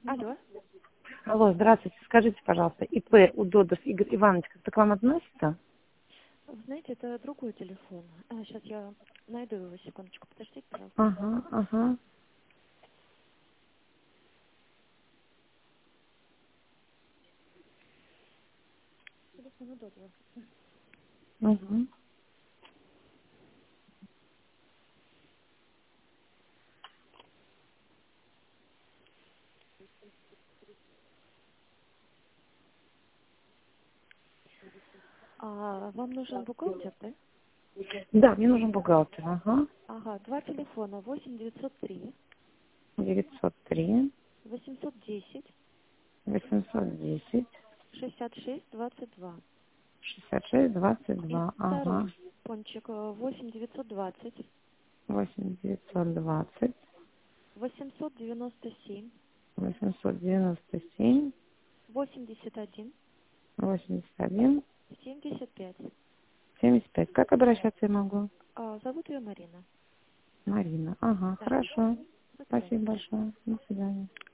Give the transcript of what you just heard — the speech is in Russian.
Алло. Алло, здравствуйте. Скажите, пожалуйста, ИП Удодов Игорь Иванович как-то к вам относится? Вы знаете, это другой телефон. Сейчас я найду его, секундочку, подождите, пожалуйста. Ага, ага. Телефон удобно. Угу. Вам нужен бухгалтер, да? Да, мне нужен бухгалтер. Ага. Ага, два телефона, 8903 903 810 810 66 22. 66 И 22. второй Ага. телефончик 8920 8920 897 897 81 81 75. 75. Как обращаться я могу? Зовут ее Марина. Марина. Ага, Да. хорошо. До свидания. Спасибо большое. До свидания.